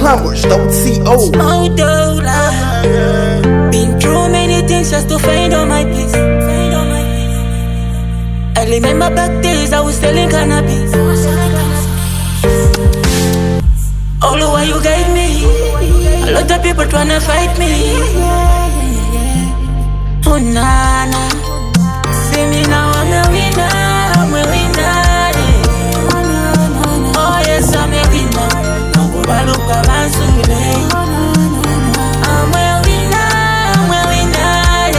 Plumbers.co. Small dollar. Been through many things just to find all my peace. I remember back days I was selling cannabis. All the while you guide me. A lot of people tryna fight me. Oh nah nah. See me now, I'm a winner, I'm a winner. Oh yes, I'm a winner. I'm a winner. I'm a winner, I'm a winner.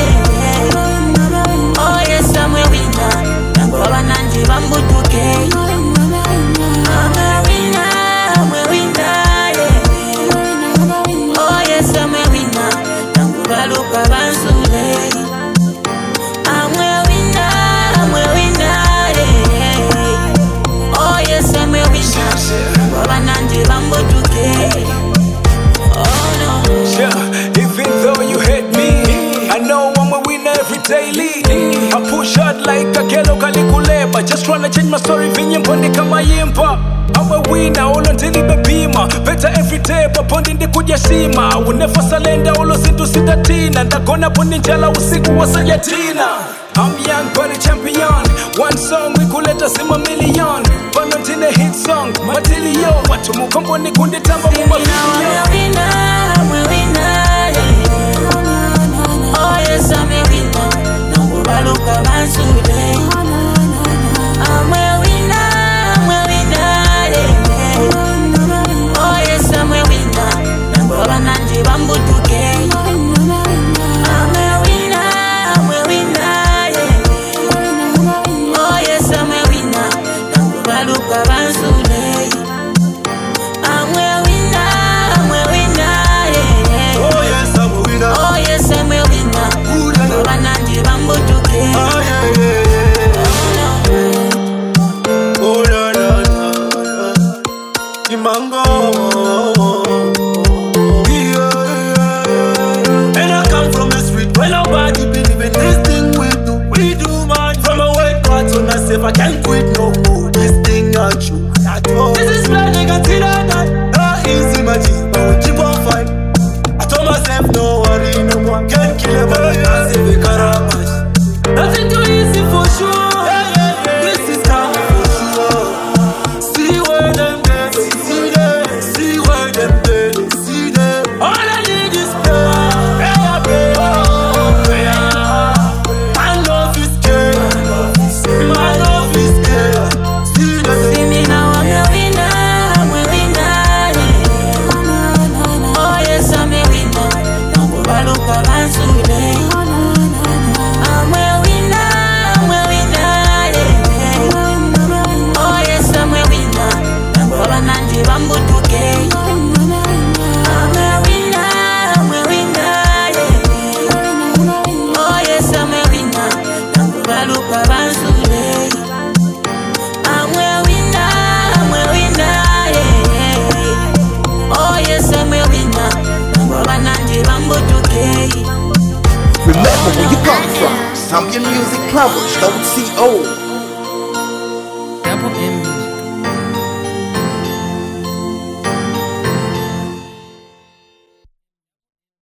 Oh yes, I'm a winner. I'm a winner. I'm a winner, I'm a winner. Oh yes, I'm a winner. I'm a even though you hate me, I know I'm a winner every daily. I push hard like a kelo kalikuleba. Just tryna change my story, vinyemponi kama yimpa. I'm a winner, all until ibepima. Better every day, papondi ndi kujashima. I will never surrender, all sintu sitatina. Ndakona poni njala usiku wa sayatina. I'm young but a champion. One song we could let us in a million. But not in a hit song, Matilio. What to move on the kundi tamba muma video. I'm a winner, I'm a winner. Oh yes, I'm a winner. Nambubaluka bansude. I'm a winner, I'm a winner. Oh yes, I'm a winner. Nambubanandi bambutuke. I'm a winner, I'm a winner. Oh yes, I'm a winner. Nambubaluka bansude. I'm a winner, I'm a winner. Oh yes, I'm a winner. Oh yes, I'm a winner. Nambubanandi bambutuke. Oh yeah, yeah, yeah. Oh la la la la. Imango. Yeah. And I come from the street where nobody believe in this thing we do. We do man. From a white part on myself, I can't quit no more. This thing not true. This is bad, nigga, till I die. Not easy, my G, but we keep on fight. I told myself, no worry no more. Can't kill a man, can't save a carapace. Nothing too easy for sure. This is time for sure. See where them dead, see them. See where them dead, see them. All I need is prayer, prayer. My love is scared, my love is scared. See them. See me now, I'm a winner, I'm a winner. Oh yes, I'm a winner. Nambubaluka bansude. I'm a winner, I'm a winner. Oh yes, I'm a winner. Nambubanandi bambutuke. I'm a winner, I'm a winner. Oh yes, I'm a winner. Nambubaluka bansude. I'm a winner, I'm a winner. Oh yes, I'm a winner. Nambubanandi bambutuke. Remember where you come from. Zambia Music Plumbers.co.